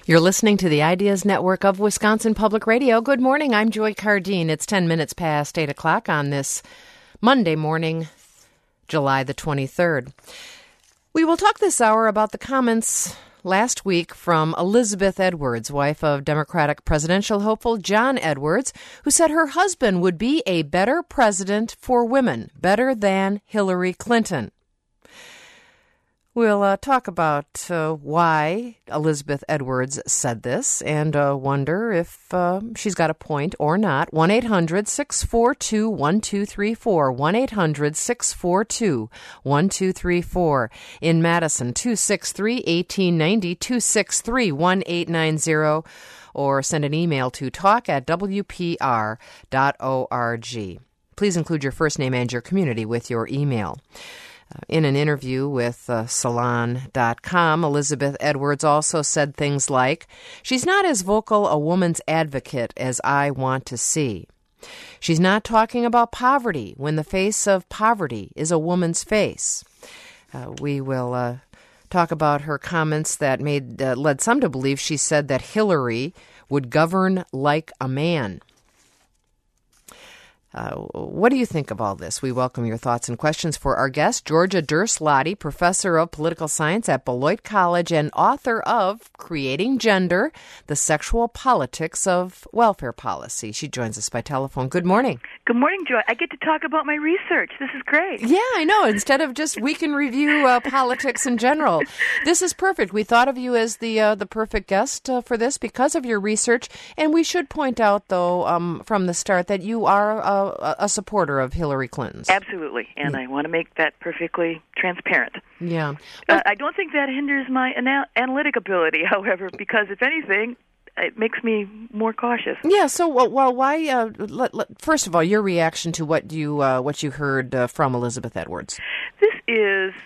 You're listening to the Ideas Network of Wisconsin Public Radio. Good morning. I'm Joy Cardine. It's 10 minutes past 8 o'clock on this Monday morning, July the 23rd. We will talk this hour about the comments last week from Elizabeth Edwards, wife of Democratic presidential hopeful John Edwards, who said her husband would be a better president for women, better than Hillary Clinton. We'll talk about why Elizabeth Edwards said this and wonder if she's got a point or not. 1-800-642-1234, 1-800-642-1234. In Madison, 263-1890, 263-1890, or send an email to talk@wpr.org. Please include your first name and your community with your email. In an interview with Salon.com, Elizabeth Edwards also said things like, "She's not as vocal a woman's advocate as I want to see. She's not talking about poverty when the face of poverty is a woman's face." We will talk about her comments that led some to believe she said that Hillary would govern like a man. What do you think of all this? We welcome your thoughts and questions for our guest, Georgia Durst-Lottie, professor of political science at Beloit College and author of Creating Gender, The Sexual Politics of Welfare Policy. She joins us by telephone. Good morning. Good morning, Joy. I get to talk about my research. This is great. Yeah, I know. Instead of just week in review politics in general. This is perfect. We thought of you as the perfect guest for this because of your research. And we should point out, though, from the start that you are a supporter of Hillary Clinton's. Absolutely, and I want to make that perfectly transparent. Yeah. Well, I don't think that hinders my analytic ability, however, because if anything, it makes me more cautious. Yeah, so, why, first of all, your reaction to what you heard from Elizabeth Edwards. This is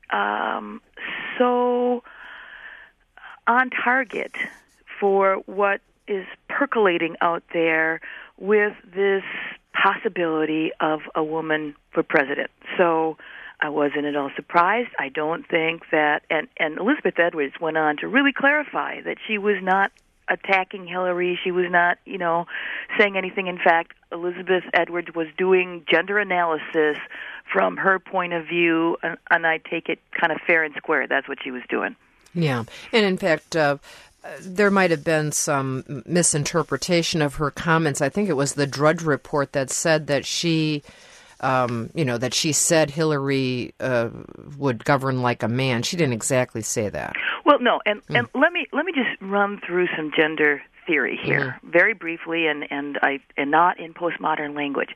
so on target for what is percolating out there with this possibility of a woman for president. So I wasn't at all surprised. I don't think that, and Elizabeth Edwards went on to really clarify that she was not attacking Hillary. She was not, saying anything. In fact, Elizabeth Edwards was doing gender analysis from her point of view, and I take it kind of fair and square. That's what she was doing. Yeah, and in fact, there might have been some misinterpretation of her comments. I think it was the Drudge Report that said that she, that she said Hillary would govern like a man. She didn't exactly say that. Well, no, and let me just run through some gender theory here very briefly, and not in postmodern language.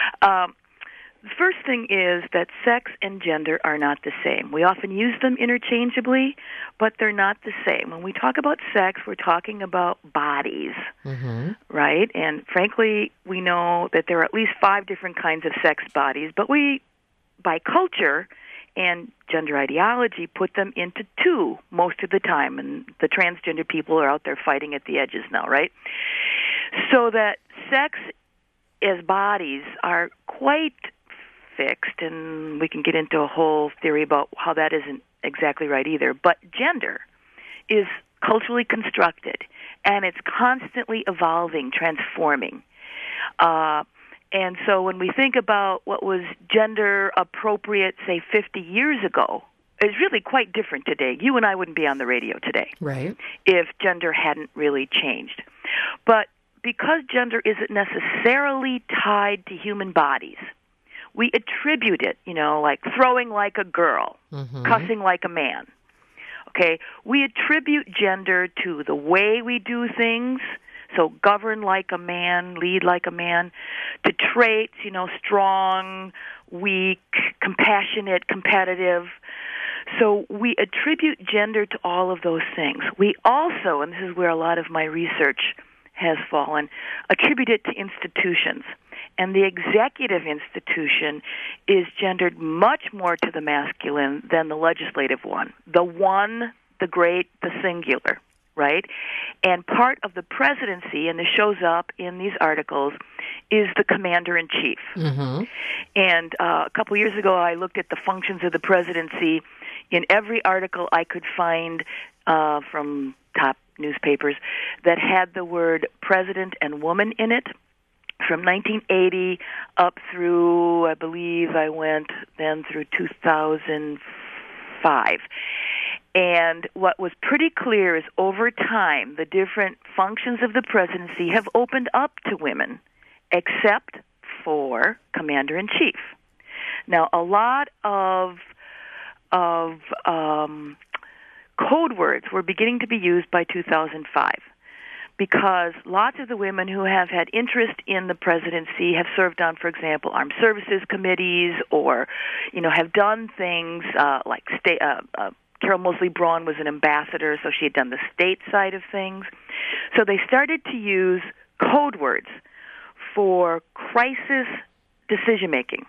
The first thing is that sex and gender are not the same. We often use them interchangeably, but they're not the same. When we talk about sex, we're talking about bodies, right? And frankly, we know that there are at least 5 different kinds of sex bodies, but we, by culture and gender ideology, put them into 2 most of the time, and the transgender people are out there fighting at the edges now, right? So that sex as bodies are quite fixed, and we can get into a whole theory about how that isn't exactly right either. But gender is culturally constructed, and it's constantly evolving, transforming. And so when we think about what was gender appropriate, say, 50 years ago, it's really quite different today. You and I wouldn't be on the radio today, right, if gender hadn't really changed. But because gender isn't necessarily tied to human bodies, we attribute it, like throwing like a girl, cussing like a man. Okay? We attribute gender to the way we do things, so govern like a man, lead like a man, to traits, strong, weak, compassionate, competitive. So we attribute gender to all of those things. We also, and this is where a lot of my research has fallen, attribute it to institutions. And the executive institution is gendered much more to the masculine than the legislative one. The one, the great, the singular, right? And part of the presidency, and this shows up in these articles, is the commander-in-chief. And a couple years ago, I looked at the functions of the presidency. In every article I could find, from top newspapers that had the word president and woman in it. From 1980 up through, I believe I went then through 2005. And what was pretty clear is over time, the different functions of the presidency have opened up to women, except for commander-in-chief. Now, a lot of code words were beginning to be used by 2005. Because lots of the women who have had interest in the presidency have served on, for example, armed services committees, or, have done things like Carol Moseley Braun was an ambassador, so she had done the state side of things. So they started to use code words for crisis decision making.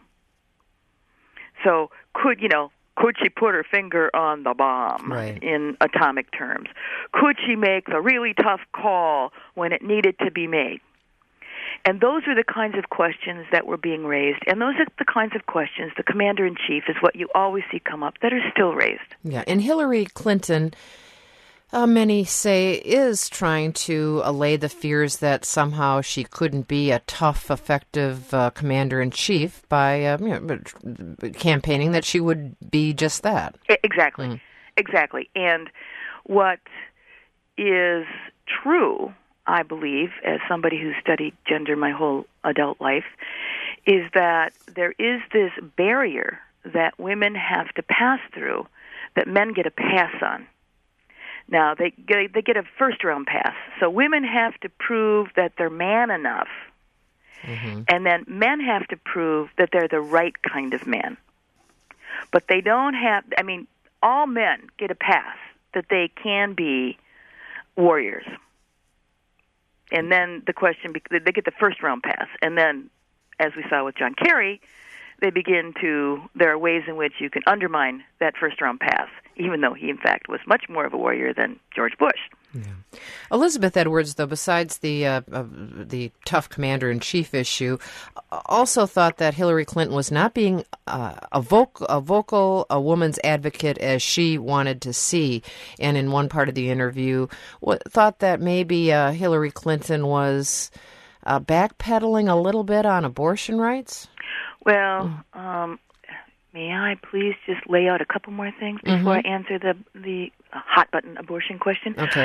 So could she put her finger on the bomb, right, in atomic terms? Could she make the really tough call when it needed to be made? And those are the kinds of questions that were being raised. And those are the kinds of questions, the commander-in-chief is what you always see come up, that are still raised. Yeah, and Hillary Clinton, many say, is trying to allay the fears that somehow she couldn't be a tough, effective commander-in-chief by campaigning that she would be just that. Exactly. Exactly. And what is true, I believe, as somebody who's studied gender my whole adult life, is that there is this barrier that women have to pass through that men get a pass on. Now, they get a first-round pass. So women have to prove that they're man enough, and then men have to prove that they're the right kind of man. But they don't have, all men get a pass that they can be warriors. And then the question, they get the first-round pass. And then, as we saw with John Kerry, there are ways in which you can undermine that first-round pass, even though he, in fact, was much more of a warrior than George Bush. Yeah. Elizabeth Edwards, though, besides the tough commander-in-chief issue, also thought that Hillary Clinton was not being a woman's advocate as she wanted to see. And in one part of the interview, thought that maybe Hillary Clinton was backpedaling a little bit on abortion rights. Well, may I please just lay out a couple more things before I answer the hot-button abortion question? Okay.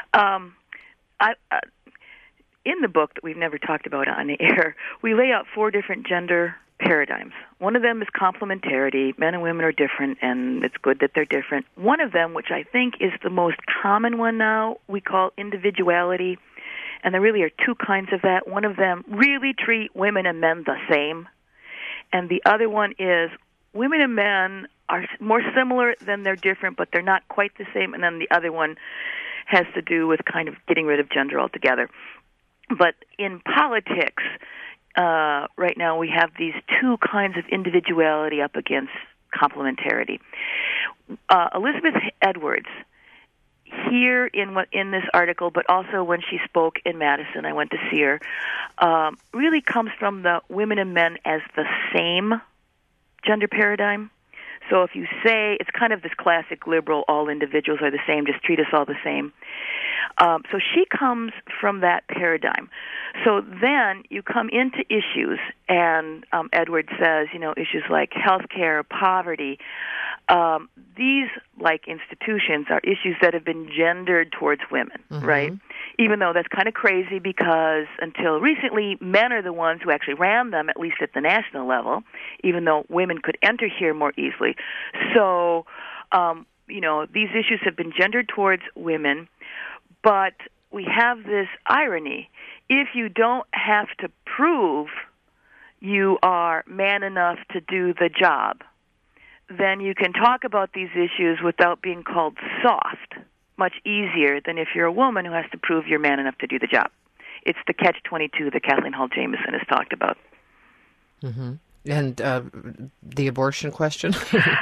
In the book that we've never talked about on the air, we lay out 4 different gender paradigms. One of them is complementarity. Men and women are different, and it's good that they're different. One of them, which I think is the most common one now, we call individuality. And there really are 2 kinds of that. One of them really treat women and men the same. And the other one is women and men are more similar than they're different, but they're not quite the same. And then the other one has to do with kind of getting rid of gender altogether. But in politics, right now we have these 2 kinds of individuality up against complementarity. Elizabeth Edwards, here in this article, but also when she spoke in Madison, I went to see her, really comes from the women and men as the same gender paradigm. So if you say, it's kind of this classic liberal, all individuals are the same, just treat us all the same. So she comes from that paradigm. So then you come into issues, and Edwards says, issues like healthcare, poverty, these, like institutions, are issues that have been gendered towards women, right? Even though that's kind of crazy because until recently, men are the ones who actually ran them, at least at the national level, even though women could enter here more easily. So, these issues have been gendered towards women, but we have this irony. If you don't have to prove you are man enough to do the job, then you can talk about these issues without being called soft, much easier than if you're a woman who has to prove you're man enough to do the job. It's the catch-22 that Kathleen Hall Jamieson has talked about. And the abortion question?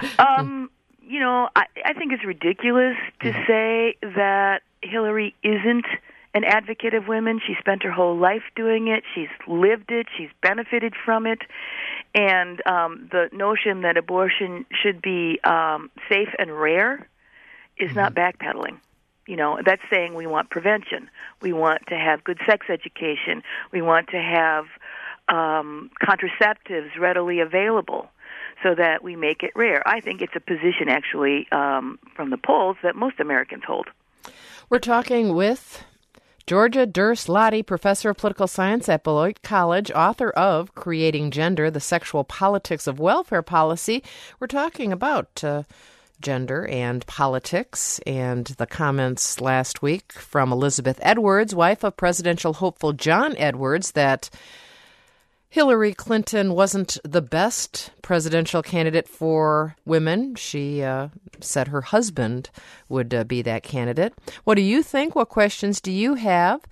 I think it's ridiculous to say that Hillary isn't an advocate of women. She spent her whole life doing it. She's lived it. She's benefited from it. And the notion that abortion should be safe and rare is not backpedaling. That's saying we want prevention. We want to have good sex education. We want to have contraceptives readily available so that we make it rare. I think it's a position, actually, from the polls that most Americans hold. We're talking with Georgia Durst-Lottie, professor of political science at Beloit College, author of Creating Gender, the Sexual Politics of Welfare Policy. We're talking about gender and politics and the comments last week from Elizabeth Edwards, wife of presidential hopeful John Edwards, that Hillary Clinton wasn't the best presidential candidate for women. She said her husband would be that candidate. What do you think? What questions do you have?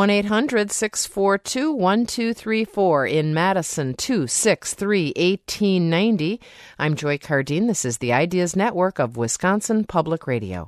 1-800-642-1234. In Madison, 263-1890. I'm Joy Cardine. This is the Ideas Network of Wisconsin Public Radio.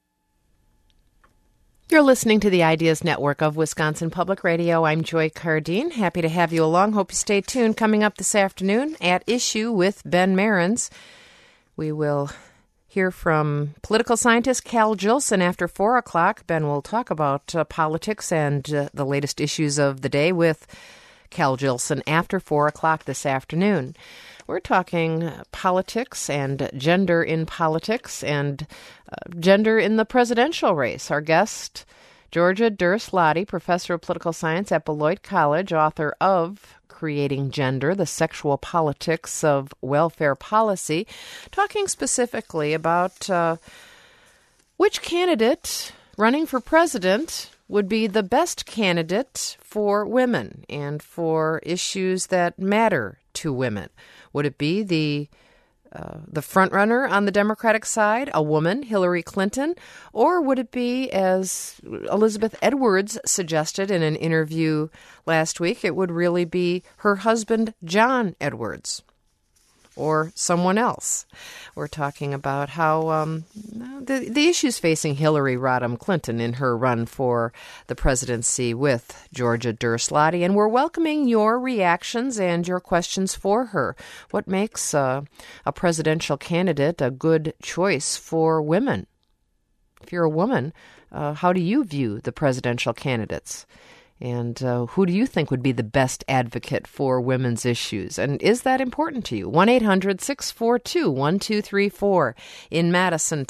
You're listening to the Ideas Network of Wisconsin Public Radio. I'm Joy Cardine. Happy to have you along. Hope you stay tuned. Coming up this afternoon, At Issue with Ben Mehrens, we will hear from political scientist Cal Jillson after 4 o'clock. Ben will talk about politics and the latest issues of the day with Cal Jillson after 4 o'clock this afternoon. We're talking politics and gender in politics and gender in the presidential race. Our guest, Georgia Durst-Lottie, professor of political science at Beloit College, author of Creating Gender, the Sexual Politics of Welfare Policy, talking specifically about which candidate running for president would be the best candidate for women and for issues that matter to women. Would it be the front-runner on the Democratic side, a woman, Hillary Clinton, or would it be, as Elizabeth Edwards suggested in an interview last week, it would really be her husband, John Edwards, or someone else? We're talking about how the issues facing Hillary Rodham Clinton in her run for the presidency with Georgia Durst-Lottie, and we're welcoming your reactions and your questions for her. What makes a presidential candidate a good choice for women? If you're a woman, how do you view the presidential candidates? And who do you think would be the best advocate for women's issues? And is that important to you? 1-800-642-1234. In Madison,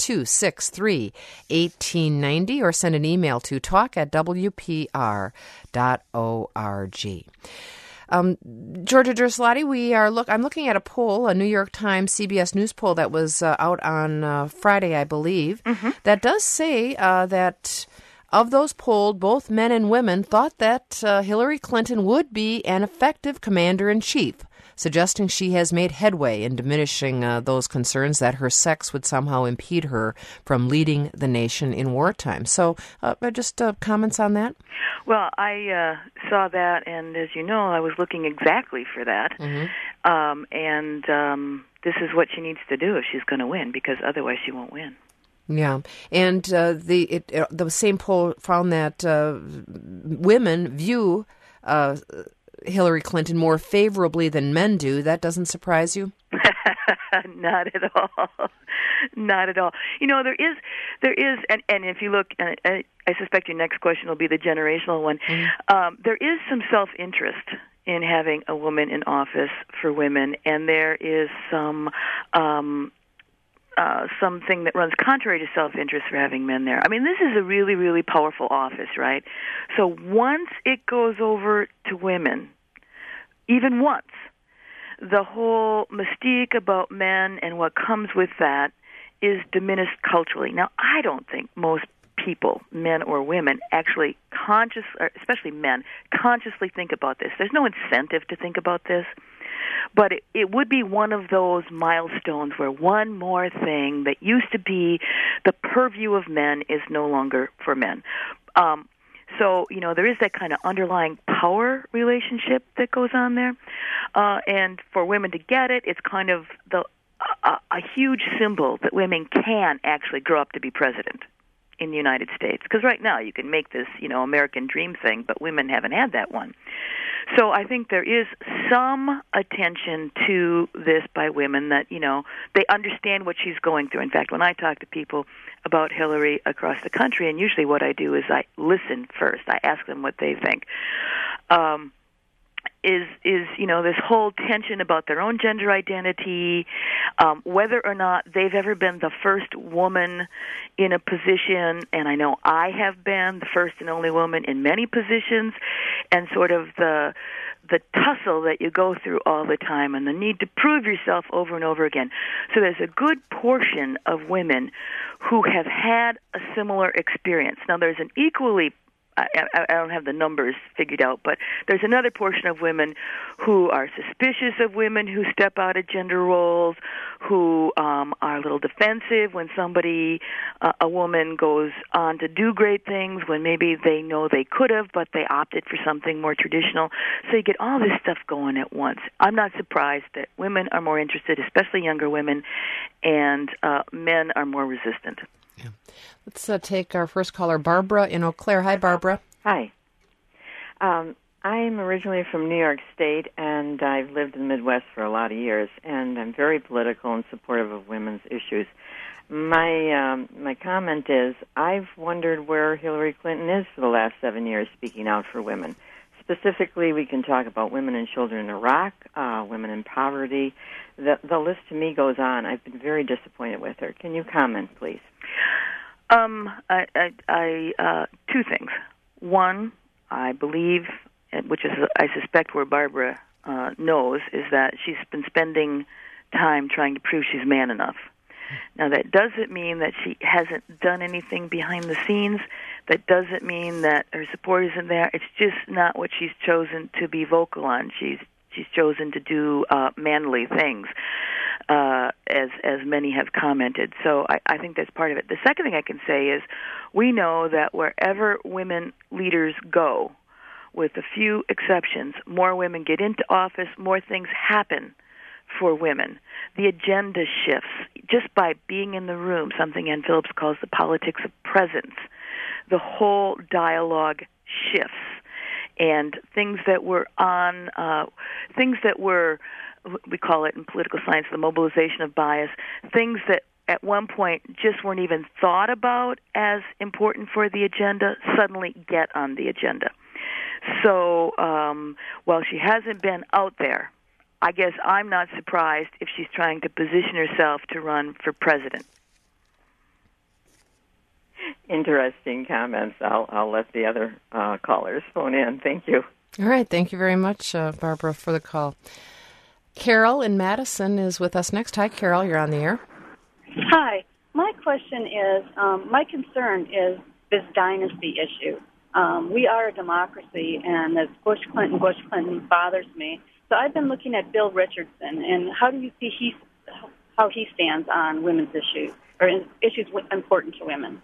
263-1890. Or send an email to talk@wpr.org. Georgia Durst-Lottie, I'm looking at a poll, a New York Times CBS News poll that was out on Friday, I believe, that does say that of those polled, both men and women thought that Hillary Clinton would be an effective commander-in-chief, suggesting she has made headway in diminishing those concerns that her sex would somehow impede her from leading the nation in wartime. So just comments on that? Well, I saw that, and as you know, I was looking exactly for that. This is what she needs to do if she's going to win, because otherwise she won't win. Yeah, and the same poll found that women view Hillary Clinton more favorably than men do. That doesn't surprise you? Not at all. Not at all. You know, there is, and if you look, I suspect your next question will be the generational one. There is some self-interest in having a woman in office for women, and there is something that runs contrary to self-interest for having men there. I mean, this is a really, really powerful office, right? So once it goes over to women, even once, the whole mystique about men and what comes with that is diminished culturally. Now, I don't think most people, men or women, actually especially men, consciously think about this. There's no incentive to think about this. But it would be one of those milestones where one more thing that used to be the purview of men is no longer for men. So, you know, there is that kind of underlying power relationship that goes on there. And for women to get it, it's kind of a huge symbol that women can actually grow up to be president in the United States. Because right now you can make this, American dream thing, but women haven't had that one. So I think there is some attention to this by women that, they understand what she's going through. In fact, when I talk to people about Hillary across the country, and usually what I do is I listen first. I ask them what they think. Is this whole tension about their own gender identity, whether or not they've ever been the first woman in a position, and I know I have been the first and only woman in many positions, and sort of the tussle that you go through all the time and the need to prove yourself over and over again. So there's a good portion of women who have had a similar experience. Now there's an equally I don't have the numbers figured out, but there's another portion of women who are suspicious of women who step out of gender roles, who are a little defensive when a woman goes on to do great things when maybe they know they could have, but they opted for something more traditional. So you get all this stuff going at once. I'm not surprised that women are more interested, especially younger women, and men are more resistant. Yeah. Let's take our first caller, Barbara in Eau Claire. Hi, Barbara. Hi. I'm originally from New York State, and I've lived in the Midwest for a lot of years, and I'm very political and supportive of women's issues. My comment is I've wondered where Hillary Clinton is for the last 7 years speaking out for women. Specifically, we can talk about women and children in Iraq, women in poverty. The list to me goes on. I've been very disappointed with her. Can you comment, please? Two things. One, I believe, which is I suspect where Barbara knows, is that she's been spending time trying to prove she's man enough. Now, that doesn't mean that she hasn't done anything behind the scenes. That doesn't mean that her support isn't there. It's just not what she's chosen to be vocal on. She's chosen to do manly things, as many have commented. So I think that's part of it. The second thing I can say is we know that wherever women leaders go, with a few exceptions, more women get into office, more things happen for women. The agenda shifts just by being in the room, something Ann Phillips calls the politics of presence. The whole dialogue shifts. And things that were we call it in political science, the mobilization of bias, things that at one point just weren't even thought about as important for the agenda suddenly get on the agenda. So while she hasn't been out there, I guess I'm not surprised if she's trying to position herself to run for president. Interesting comments. I'll let the other callers phone in. Thank you. All right. Thank you very much, Barbara, for the call. Carol in Madison is with us next. Hi, Carol. You're on the air. Hi. My question is, my concern is this dynasty issue. We are a democracy, and this Bush Clinton bothers me. So I've been looking at Bill Richardson, and how do you see how he stands on women's issues, or issues important to women?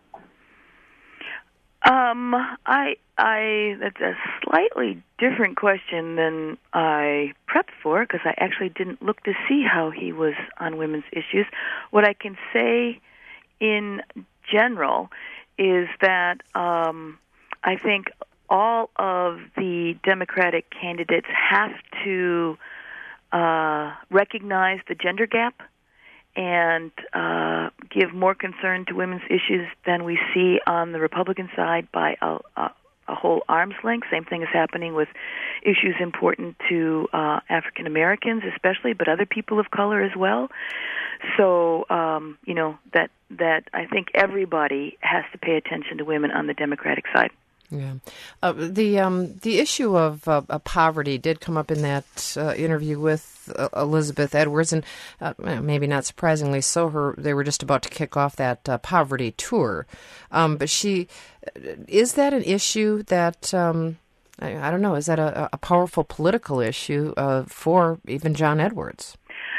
That's a slightly different question than I prepped for, because I actually didn't look to see how he was on women's issues. What I can say in general is that I think all of the Democratic candidates have to recognize the gender gap and give more concern to women's issues than we see on the Republican side by a whole arm's length. Same thing is happening with issues important to African Americans especially, but other people of color as well. So, that I think everybody has to pay attention to women on the Democratic side. Yeah, the issue of poverty did come up in that interview with Elizabeth Edwards, and maybe not surprisingly so. They were just about to kick off that poverty tour, but is that an issue that I don't know? Is that a powerful political issue for even John Edwards?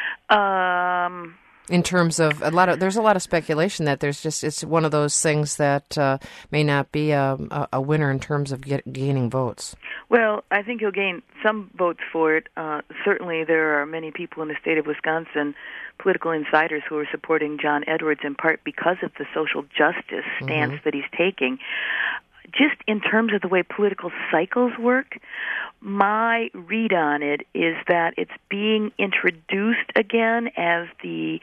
In terms of there's a lot of speculation that it's one of those things that may not be a winner in terms of gaining votes. Well, I think he'll gain some votes for it. Certainly, there are many people in the state of Wisconsin, political insiders, who are supporting John Edwards in part because of the social justice stance that he's taking. Just in terms of the way political cycles work, my read on it is that it's being introduced again as the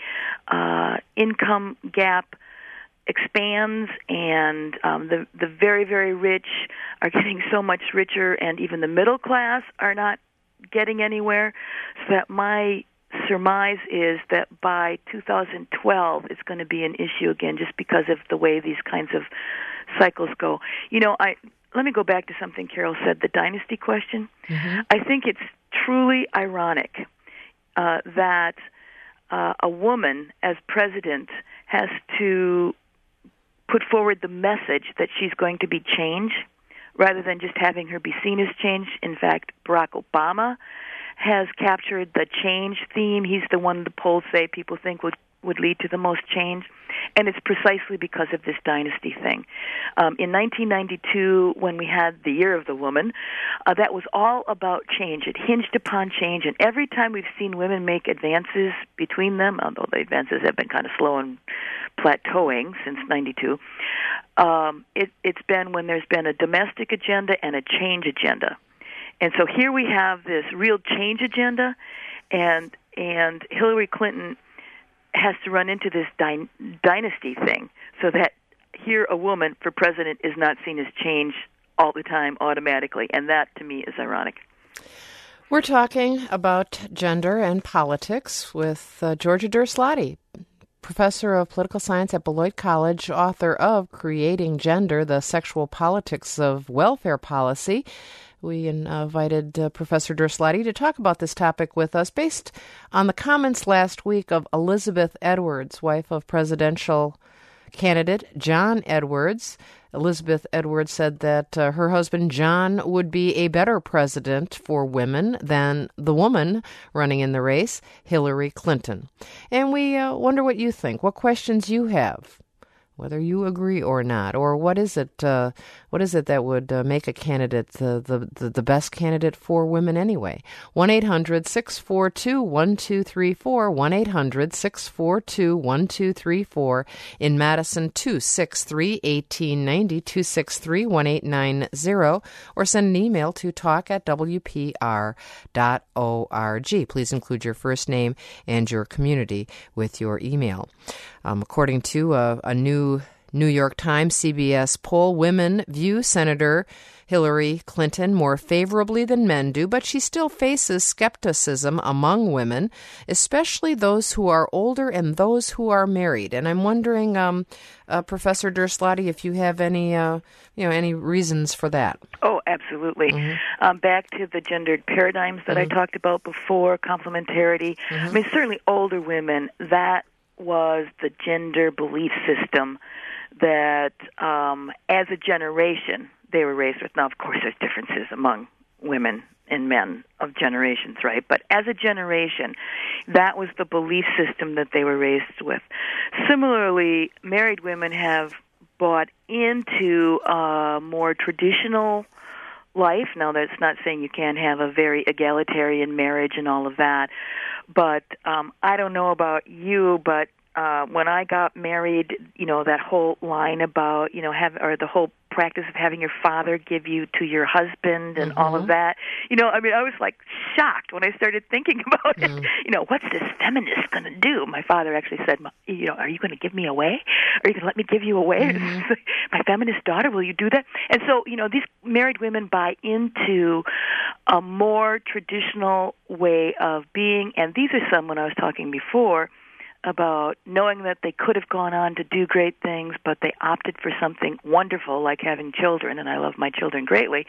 income gap expands, and the very, very rich are getting so much richer, and even the middle class are not getting anywhere. So that my surmise is that by 2012 it's going to be an issue again, just because of the way these kinds of cycles go. Let me go back to something Carol said, the dynasty question. Mm-hmm. I think it's truly ironic that a woman as president has to put forward the message that she's going to be change rather than just having her be seen as change. In fact, Barack Obama has captured the change theme. He's the one the polls say people think would lead to the most change, and it's precisely because of this dynasty thing. In 1992, when we had the Year of the Woman, that was all about change. It hinged upon change, and every time we've seen women make advances between them, although the advances have been kind of slow and plateauing since 92, it's been when there's been a domestic agenda and a change agenda. And so here we have this real change agenda, and Hillary Clinton has to run into this dynasty thing, so that here a woman for president is not seen as change all the time automatically, and that to me is ironic. We're talking about gender and politics with Georgia Derslatti, professor of political science at Beloit College, author of Creating Gender, the Sexual Politics of Welfare Policy. We invited Professor Derslatti to talk about this topic with us based on the comments last week of Elizabeth Edwards, wife of presidential candidate John Edwards. Elizabeth Edwards said that her husband John would be a better president for women than the woman running in the race, Hillary Clinton. And we wonder what you think, what questions you have, whether you agree or not, or what is it that would make a candidate the best candidate for women anyway? 1-800-642-1234, 1-800-642-1234. In Madison, 263-1890, 263-1890, or send an email to talk@wpr.org. Please include your first name and your community with your email. According to a new New York Times CBS poll, women view Senator Hillary Clinton more favorably than men do, but she still faces skepticism among women, especially those who are older and those who are married. And I'm wondering, Professor Derslatti, if you have any reasons for that. Oh, absolutely. Mm-hmm. Back to the gendered paradigms that I talked about before, complementarity. Mm-hmm. I mean, certainly older women, that was the gender belief system that as a generation they were raised with. Now, of course, there's differences among women and men of generations, right? But as a generation, that was the belief system that they were raised with. Similarly, married women have bought into a more traditional life. Now, that's not saying you can't have a very egalitarian marriage and all of that, but I don't know about you, but when I got married, that whole line about, the whole practice of having your father give you to your husband and all of that, I was like shocked when I started thinking about it. What's this feminist going to do? My father actually said, are you going to give me away? Are you going to let me give you away? My feminist daughter, will you do that? And so, these married women buy into a more traditional way of being, and these are some, when I was talking before, about knowing that they could have gone on to do great things, but they opted for something wonderful like having children, and I love my children greatly,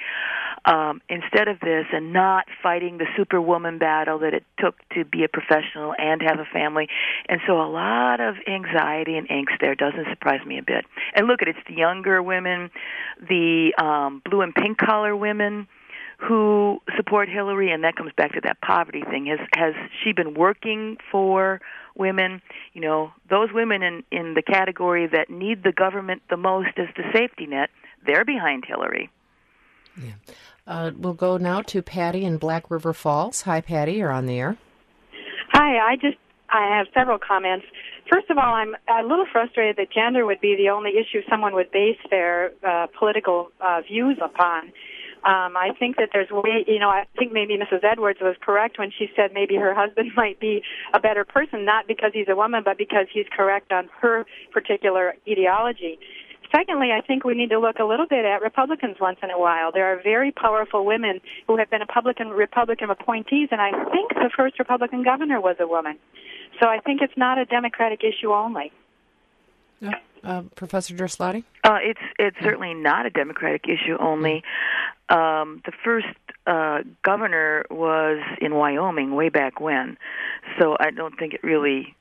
instead of this, and not fighting the superwoman battle that it took to be a professional and have a family. And so a lot of anxiety and angst there. Doesn't surprise me a bit. And look, it's the younger women, the blue and pink collar women who support Hillary, and that comes back to that poverty thing. Has she been working for women? Those women in the category that need the government the most as the safety net, they're behind Hillary. Yeah. We'll go now to Patty in Black River Falls. Hi, Patty. You're on the air. Hi. I have several comments. First of all, I'm a little frustrated that gender would be the only issue someone would base their political views upon, I think that there's I think maybe Mrs. Edwards was correct when she said maybe her husband might be a better person, not because he's a woman, but because he's correct on her particular ideology. Secondly, I think we need to look a little bit at Republicans once in a while. There are very powerful women who have been Republican appointees, and I think the first Republican governor was a woman. So I think it's not a Democratic issue only. Professor Derslati? It's certainly not a Democratic issue only. The first governor was in Wyoming way back when, so I don't think it really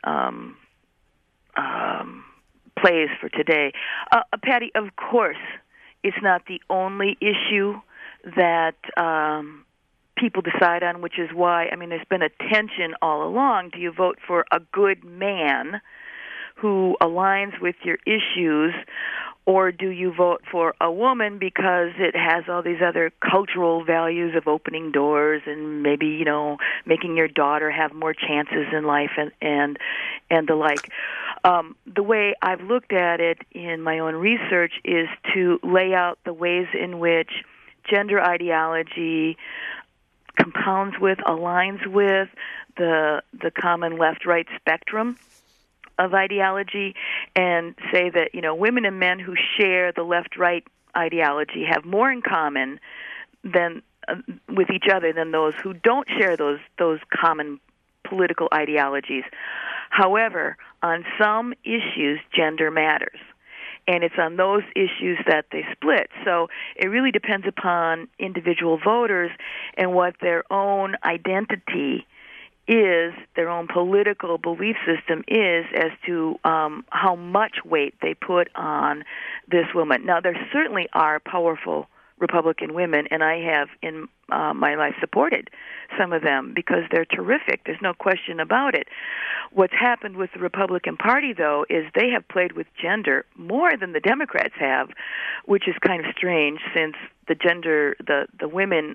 plays for today. Patty, of course, it's not the only issue that people decide on, which is why, there's been a tension all along. Do you vote for a good man who aligns with your issues, or do you vote for a woman because it has all these other cultural values of opening doors and maybe, making your daughter have more chances in life and the like? The way I've looked at it in my own research is to lay out the ways in which gender ideology compounds with, aligns with the common left-right spectrum of ideology, and say that, women and men who share the left-right ideology have more in common than with each other than those who don't share those common political ideologies. However, on some issues, gender matters, and it's on those issues that they split. So it really depends upon individual voters and what their own identity is, their own political belief system is, as to how much weight they put on this woman. Now, there certainly are powerful Republican women, and I have in my life supported some of them because they're terrific. There's no question about it. What's happened with the Republican Party, though, is they have played with gender more than the Democrats have, which is kind of strange since the women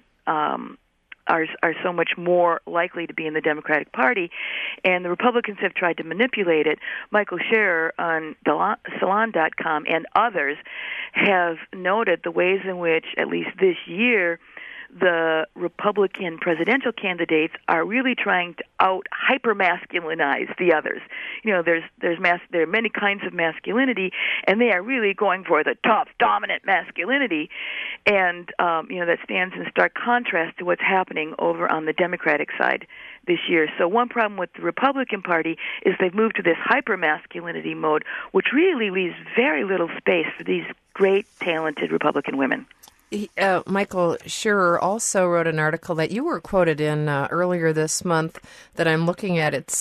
are so much more likely to be in the Democratic Party, and the Republicans have tried to manipulate it. Michael Scherer on Salon.com and others have noted the ways in which, at least this year, the Republican presidential candidates are really trying to hyper-masculinize the others. There are many kinds of masculinity, and they are really going for the tough, dominant masculinity, and that stands in stark contrast to what's happening over on the Democratic side this year. So one problem with the Republican Party is they've moved to this hyper-masculinity mode, which really leaves very little space for these great, talented Republican women. Michael Scherer also wrote an article that you were quoted in earlier this month that I'm looking at. It's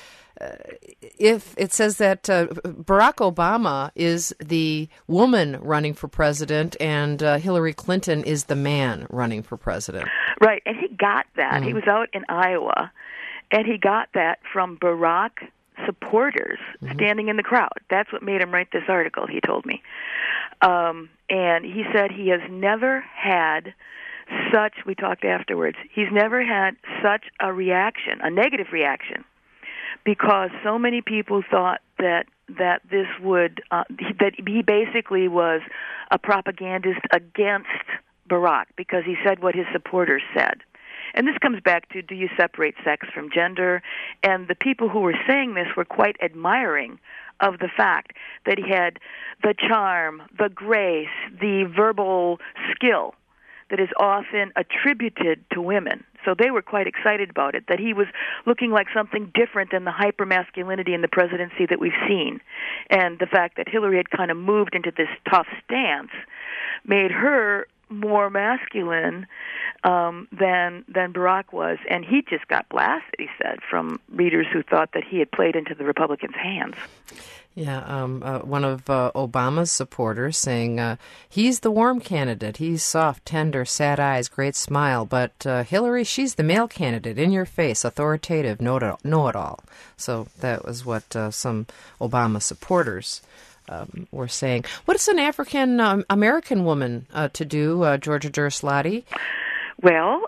if it says that Barack Obama is the woman running for president and Hillary Clinton is the man running for president. Right, and he got that. Mm-hmm. He was out in Iowa, and he got that from Barack supporters standing in the crowd. That's what made him write this article, he told me. And he said he has never had we talked afterwards, he's never had such a reaction, a negative reaction, because so many people thought that this would, that he basically was a propagandist against Barack because he said what his supporters said. And this comes back to, do you separate sex from gender? And the people who were saying this were quite admiring of the fact that he had the charm, the grace, the verbal skill that is often attributed to women. So they were quite excited about it, that he was looking like something different than the hyper-masculinity in the presidency that we've seen. And the fact that Hillary had kind of moved into this tough stance made her more masculine than Barack was. And he just got blasted, he said, from readers who thought that he had played into the Republicans' hands. Yeah, one of Obama's supporters saying he's the warm candidate. He's soft, tender, sad eyes, great smile. But Hillary, she's the male candidate, in your face, authoritative, know-it-all. So that was what some Obama supporters were saying. What is an African American woman to do, Georgia Derslati? Well,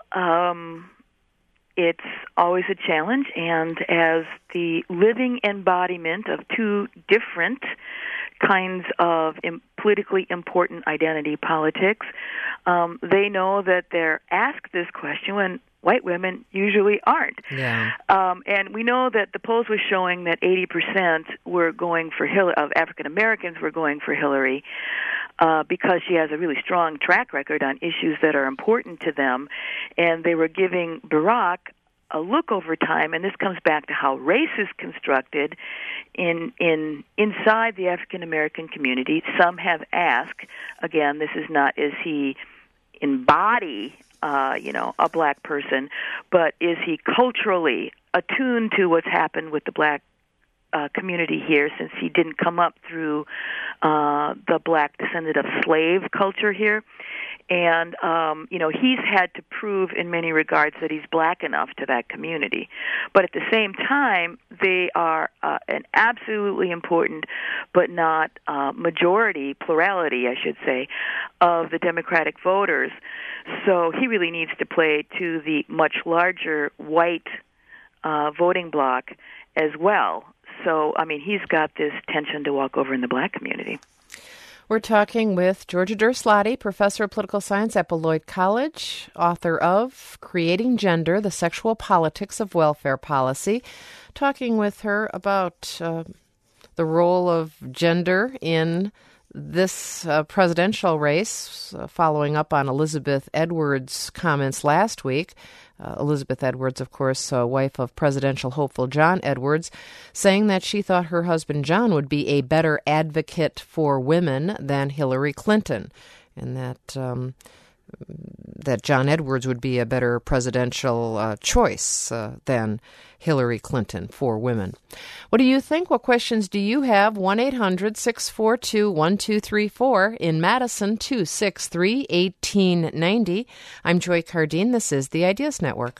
it's always a challenge, and as the living embodiment of two different kinds of politically important identity politics, They know that they're asked this question when white women usually aren't. Yeah. And we know that the polls were showing that 80% were going for of African Americans were going for Hillary because she has a really strong track record on issues that are important to them, and they were giving Barack a look over time, and this comes back to how race is constructed inside the African American community. Some have asked, again, this is not, is he embody a black person, but is he culturally attuned to what's happened with the black community here, since he didn't come up through the black descendant of slave culture here? And, he's had to prove in many regards that he's black enough to that community. But at the same time, they are an absolutely important, but not plurality, I should say, of the Democratic voters. So he really needs to play to the much larger white voting bloc as well. So, he's got this tension to walk over in the black community. We're talking with Georgia Derslati, professor of political science at Beloit College, author of Creating Gender, The Sexual Politics of Welfare Policy, talking with her about the role of gender in this presidential race, following up on Elizabeth Edwards' comments last week. Elizabeth Edwards, of course, wife of presidential hopeful John Edwards, saying that she thought her husband John would be a better advocate for women than Hillary Clinton, and that John Edwards would be a better presidential choice than Hillary Clinton for women. What do you think? What questions do you have? 1-800-642-1234. In Madison, 263-1890. I'm Joy Cardine. This is the Ideas Network.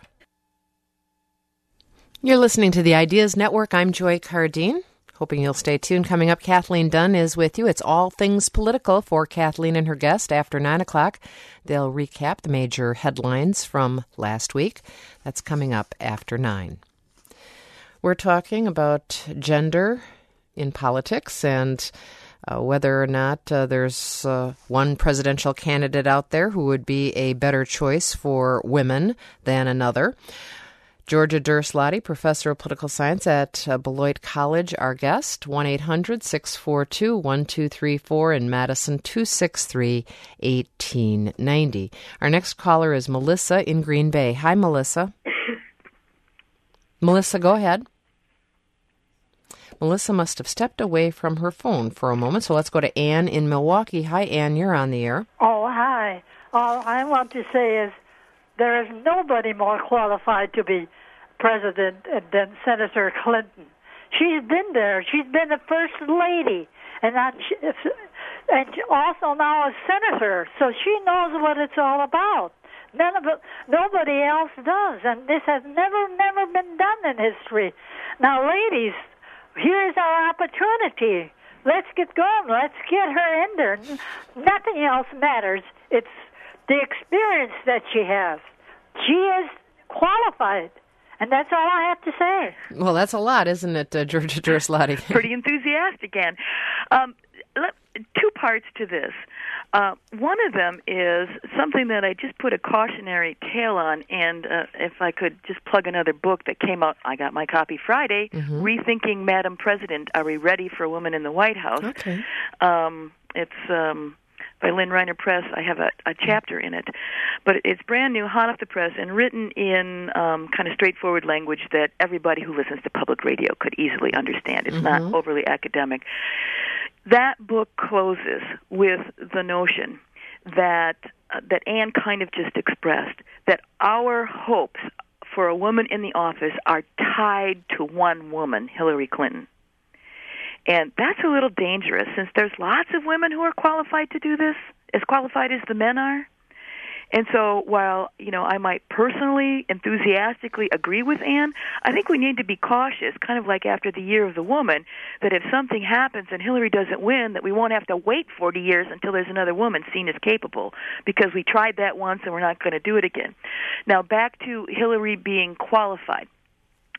You're listening to the Ideas Network. I'm Joy Cardine. Hoping you'll stay tuned. Coming up, Kathleen Dunn is with you. It's all things political for Kathleen and her guest after 9 o'clock. They'll recap the major headlines from last week. That's coming up after 9. We're talking about gender in politics and whether or not there's one presidential candidate out there who would be a better choice for women than another. Georgia Derslati, professor of political science at Beloit College, our guest. 1-800-642-1234 in Madison, 263-1890. Our next caller is Melissa in Green Bay. Hi, Melissa. Melissa, go ahead. Melissa must have stepped away from her phone for a moment, so let's go to Ann in Milwaukee. Hi, Ann, you're on the air. Oh, hi. All I want to say is there is nobody more qualified to be president than Senator Clinton. She's been there. She's been the first lady, and also now a senator, so she knows what it's all about. Nobody else does, and this has never been done in history. Now, ladies, here's our opportunity. Let's get going. Let's get her in there. Nothing else matters. It's the experience that she has. She is qualified, and that's all I have to say. Well, that's a lot, isn't it, Georgia Derslati? Pretty enthusiastic, Ann. Two parts to this. One of them is something that I just put a cautionary tale on, and if I could just plug another book that came out, I got my copy Friday, Rethinking Madam President, Are We Ready for a Woman in the White House? Okay. It's by Lynn Reiner Press. I have a chapter in it. But it's brand new, hot off the press, and written in kind of straightforward language that everybody who listens to public radio could easily understand. It's not overly academic. That book closes with the notion that Anne kind of just expressed, that our hopes for a woman in the office are tied to one woman, Hillary Clinton. And that's a little dangerous, since there's lots of women who are qualified to do this, as qualified as the men are. And so while, I might personally, enthusiastically agree with Ann, I think we need to be cautious, kind of like after the Year of the Woman, that if something happens and Hillary doesn't win, that we won't have to wait 40 years until there's another woman seen as capable, because we tried that once and we're not going to do it again. Now, back to Hillary being qualified.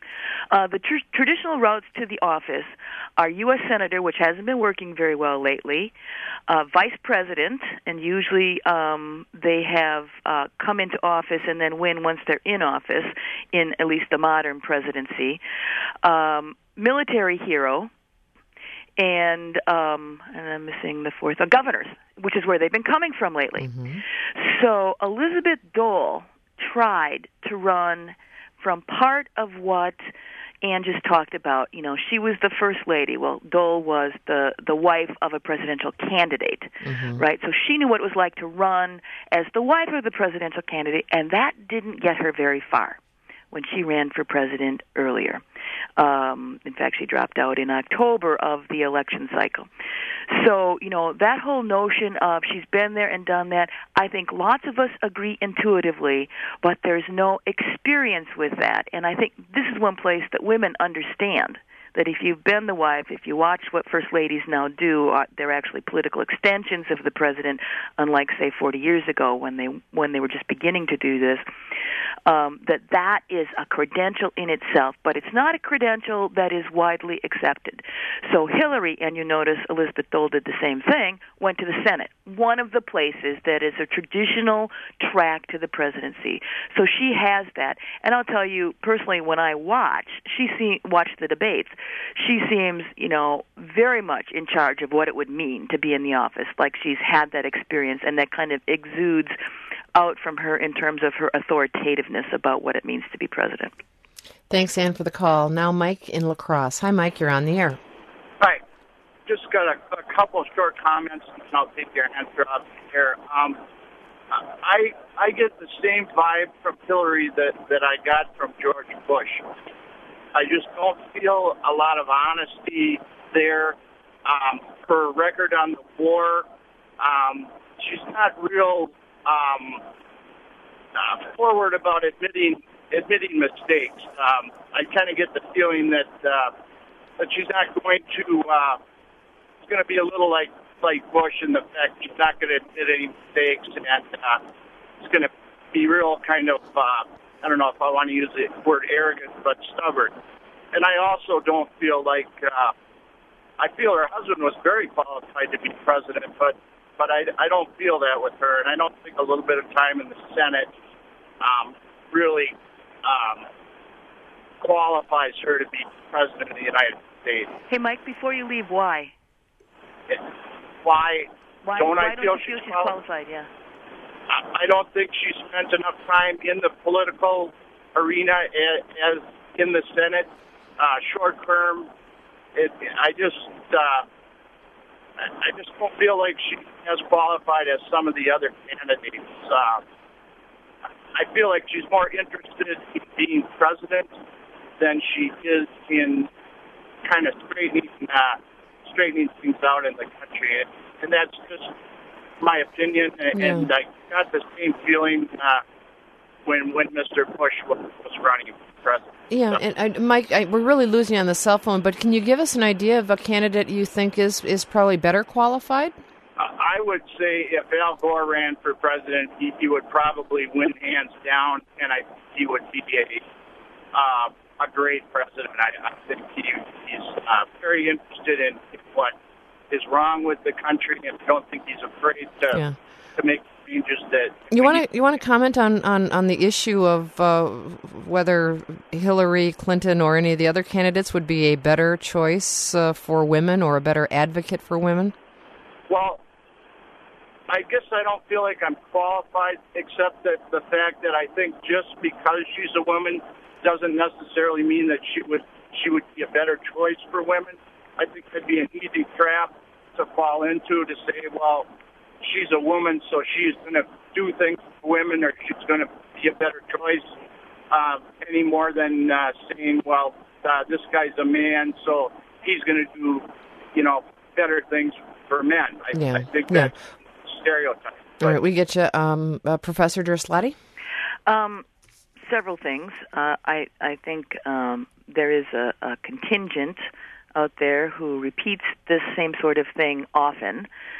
The traditional routes to the office are U.S. Senator, which hasn't been working very well lately, Vice President, and usually they have come into office and then win once they're in office, in at least the modern presidency, military hero, and I'm missing the fourth, governors, which is where they've been coming from lately. Mm-hmm. So Elizabeth Dole tried to run from part of what Ann just talked about. You know, she was the first lady. Well, Dole was the wife of a presidential candidate, mm-hmm. right? So she knew what it was like to run as the wife of the presidential candidate, and that didn't get her very far when she ran for president earlier. In fact, she dropped out in October of the election cycle. So, you know, that whole notion of she's been there and done that, I think lots of us agree intuitively, but there's no experience with that. And I think this is one place that women understand that if you've been the wife, if you watch what first ladies now do, they're actually political extensions of the president, unlike, say, 40 years ago when they were just beginning to do this, that is a credential in itself, but it's not a credential that is widely accepted. So Hillary, and you notice Elizabeth Dole did the same thing, went to the Senate, one of the places that is a traditional track to the presidency. So she has that. And I'll tell you, personally, when I watch the debates, she seems, you know, very much in charge of what it would mean to be in the office, like she's had that experience, and that kind of exudes out from her in terms of her authoritativeness about what it means to be president. Thanks, Ann, for the call. Now Mike in La Crosse. Hi, Mike. You're on the air. Hi. Just got a couple short comments, and I'll take your answer off here. I get the same vibe from Hillary that I got from George Bush. I just don't feel a lot of honesty there. Her record on the war, she's not real forward about admitting mistakes. I kind of get the feeling that she's not going to. It's going to be a little like Bush in the fact she's not going to admit any mistakes, and it's going to be real kind of. I don't know if I want to use the word arrogant, but stubborn. And I also don't feel like I feel her husband was very qualified to be president, but I don't feel that with her, and I don't think a little bit of time in the Senate really qualifies her to be president of the United States. Hey, Mike, before you leave, why? Why don't I feel she's qualified? Yeah. I don't think she spent enough time in the political arena as in the Senate. Short term, I just don't feel like she as qualified as some of the other candidates. I feel like she's more interested in being president than she is in kind of straightening things out in the country, and that's just my opinion. And I got the same feeling when Mr. Bush was running for president. Yeah, and Mike, we're really losing on the cell phone, but can you give us an idea of a candidate you think is probably better qualified? I would say if Al Gore ran for president, he would probably win hands down, and I think he would be a great president. I think he's very interested in what is wrong with the country, and I don't think he's afraid to make changes that you want to comment on the issue of whether Hillary Clinton or any of the other candidates would be a better choice for women or a better advocate for women? Well, I guess I don't feel like I'm qualified, except that the fact that I think just because she's a woman doesn't necessarily mean that she would be a better choice for women. I think that'd be an easy trap to fall into, to say, well, she's a woman, so she's going to do things for women, or she's going to be a better choice, any more than saying, well, this guy's a man, so he's going to do, better things for men. I think that's stereotype. All right, we get you, Professor Derslatti. Several things. I think there is a contingent out there who repeats this same sort of thing often.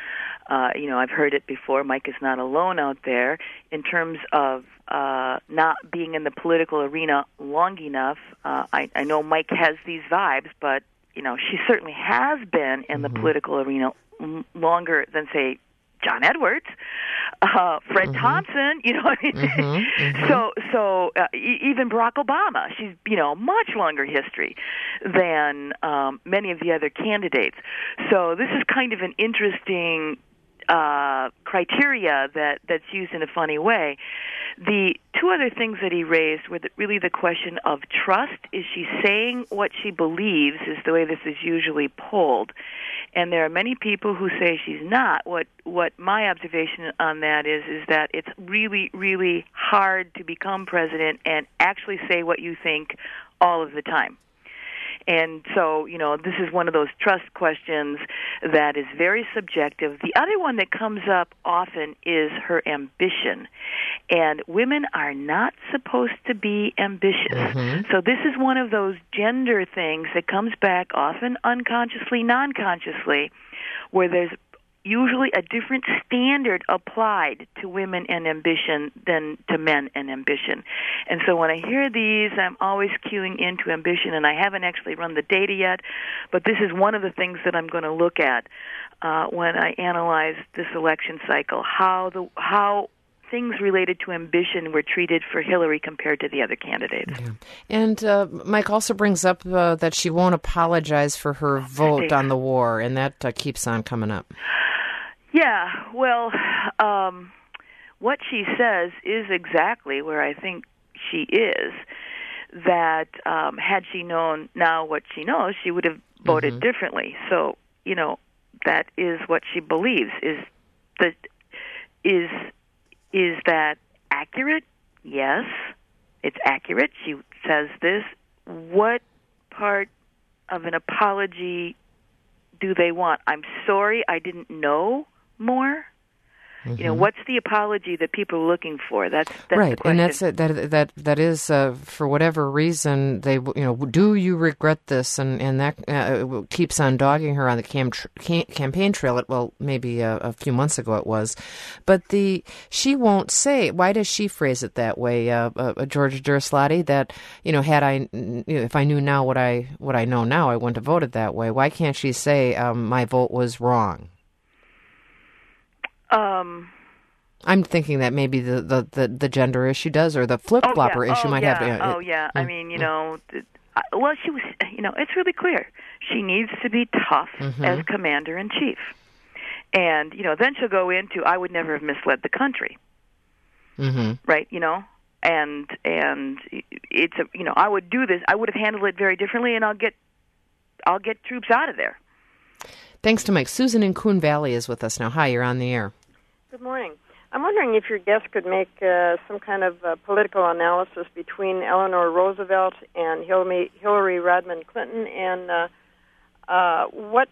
I've heard it before. Mike is not alone out there in terms of not being in the political arena long enough. I know Mike has these vibes, but she certainly has been in the political arena longer than, say, John Edwards, Fred Thompson, what I mean? So even Barack Obama, she's, much longer history than many of the other candidates. So this is kind of an interesting criteria that's used in a funny way. The two other things that he raised were really the question of trust. Is she saying what she believes, is the way this is usually polled. And there are many people who say she's not. What my observation on that is that it's really, really hard to become president and actually say what you think all of the time. And so, this is one of those trust questions that is very subjective. The other one that comes up often is her ambition. And women are not supposed to be ambitious. So this is one of those gender things that comes back often unconsciously, non-consciously, where there's usually a different standard applied to women and ambition than to men and ambition. And so when I hear these, I'm always cueing into ambition, and I haven't actually run the data yet, but this is one of the things that I'm going to look at when I analyze this election cycle, how things related to ambition were treated for Hillary compared to the other candidates. Yeah. And Mike also brings up that she won't apologize for her vote on the war, and that keeps on coming up. Yeah, well, what she says is exactly where I think she is, that had she known now what she knows, she would have voted differently. So, that is what she believes. Is that accurate? Yes, it's accurate. She says this. What part of an apology do they want? I'm sorry, I didn't know more. What's the apology that people are looking for? That's right, the question. And that is for whatever reason they do you regret this, and that keeps on dogging her on the campaign trail. Well, maybe a few months ago it was, but she won't say. Why does she phrase it that way, George Derslatti? That had I if I knew now what I know now, I wouldn't have voted that way. Why can't she say my vote was wrong? I'm thinking that maybe the gender issue does, or the flip-flopper issue might have. I mean, well, she was. It's really clear. She needs to be tough as commander-in-chief, and then she'll go into, I would never have misled the country, right? And it's I would do this. I would have handled it very differently, and I'll get troops out of there. Thanks to Mike. Susan in Coon Valley is with us now. Hi, you're on the air. Good morning. I'm wondering if your guest could make some kind of political analysis between Eleanor Roosevelt and Hillary Rodham Clinton, and what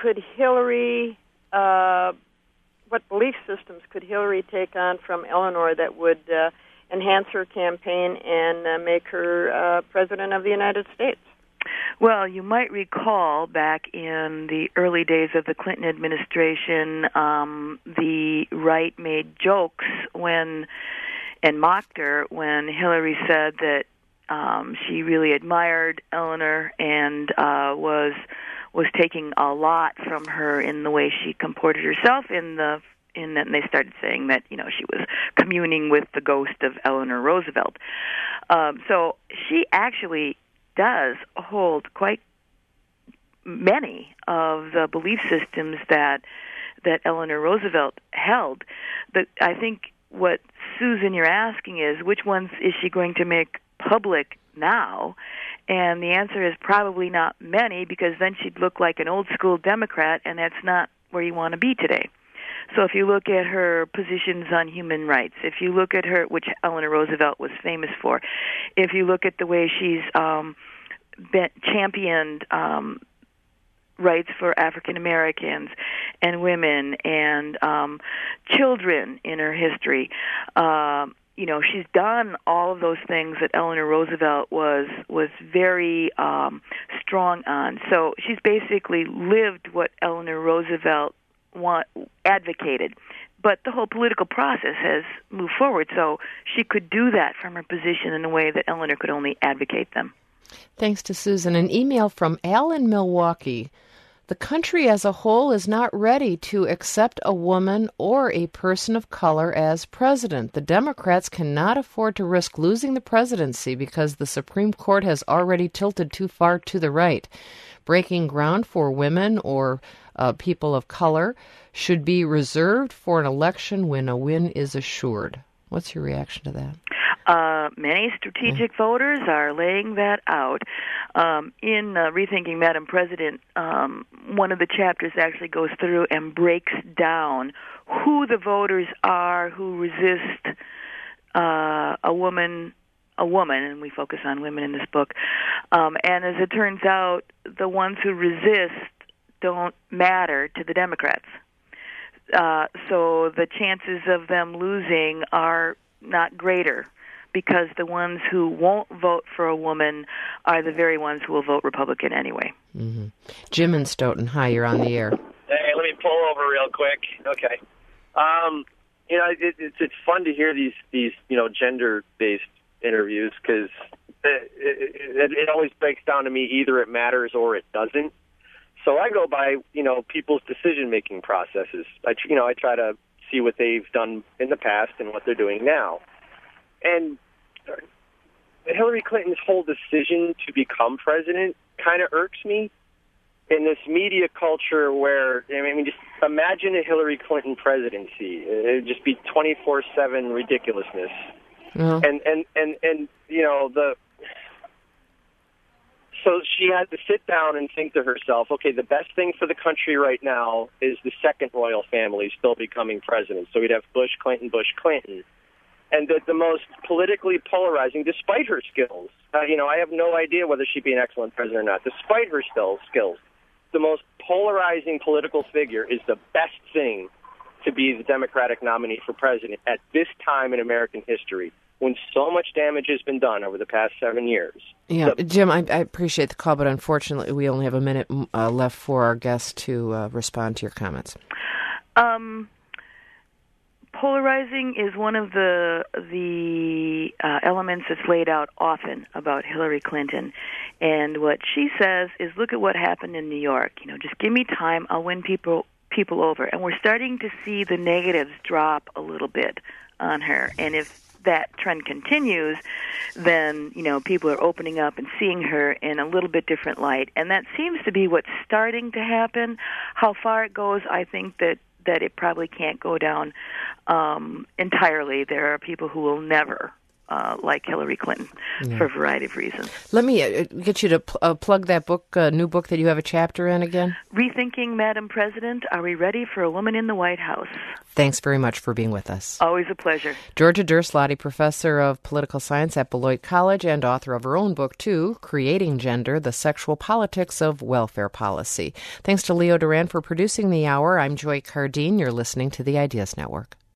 belief systems could Hillary take on from Eleanor that would enhance her campaign and make her President of the United States? Well, you might recall back in the early days of the Clinton administration, the right made jokes and mocked her when Hillary said that she really admired Eleanor and was taking a lot from her in the way she comported herself and they started saying that she was communing with the ghost of Eleanor Roosevelt. So she actually does hold quite many of the belief systems that Eleanor Roosevelt held. But I think what, Susan, you're asking is, which ones is she going to make public now? And the answer is probably not many, because then she'd look like an old-school Democrat, and that's not where you want to be today. So if you look at her positions on human rights, if you look at her, which Eleanor Roosevelt was famous for, if you look at the way she's championed rights for African Americans and women and children in her history, she's done all of those things that Eleanor Roosevelt was very strong on. So she's basically lived what Eleanor Roosevelt advocated. But the whole political process has moved forward, so she could do that from her position in a way that Eleanor could only advocate them. Thanks to Susan. An email from Al in Milwaukee. The country as a whole is not ready to accept a woman or a person of color as president. The Democrats cannot afford to risk losing the presidency because the Supreme Court has already tilted too far to the right. Breaking ground for women or people of color should be reserved for an election when a win is assured. What's your reaction to that? Many strategic voters are laying that out. In Rethinking Madam President, one of the chapters actually goes through and breaks down who the voters are who resist a woman, and we focus on women in this book. And as it turns out, the ones who resist don't matter to the Democrats. So the chances of them losing are not greater because the ones who won't vote for a woman are the very ones who will vote Republican anyway. Mm-hmm. Jim in Stoughton, hi, you're on the air. Hey, let me pull over real quick. Okay. It's fun to hear these gender-based interviews because it always breaks down to me either it matters or it doesn't. So I go by, people's decision-making processes. I try to see what they've done in the past and what they're doing now. And Hillary Clinton's whole decision to become president kind of irks me in this media culture where, just imagine a Hillary Clinton presidency. It would just be 24/7 ridiculousness. Mm-hmm. So she had to sit down and think to herself, okay, the best thing for the country right now is the second royal family still becoming president. So we'd have Bush, Clinton. And the most politically polarizing, despite her skills, I have no idea whether she'd be an excellent president or not, despite her skills, the most polarizing political figure is the best thing to be the Democratic nominee for president at this time in American history, when so much damage has been done over the past 7 years. Yeah, Jim, I appreciate the call, but unfortunately we only have a minute left for our guest to respond to your comments. Polarizing is one of the elements that's laid out often about Hillary Clinton. And what she says is, look at what happened in New York. Just give me time, I'll win people over. And we're starting to see the negatives drop a little bit on her. And if that trend continues, then, people are opening up and seeing her in a little bit different light. And that seems to be what's starting to happen. How far it goes, I think that it probably can't go down entirely. There are people who will never like Hillary Clinton for a variety of reasons. Let me get you to plug that book, new book that you have a chapter in again. Rethinking Madam President, Are We Ready for a Woman in the White House? Thanks very much for being with us. Always a pleasure. Georgia Derslotty, professor of political science at Beloit College and author of her own book, too, Creating Gender, The Sexual Politics of Welfare Policy. Thanks to Leo Duran for producing the hour. I'm Joy Cardine. You're listening to the Ideas Network.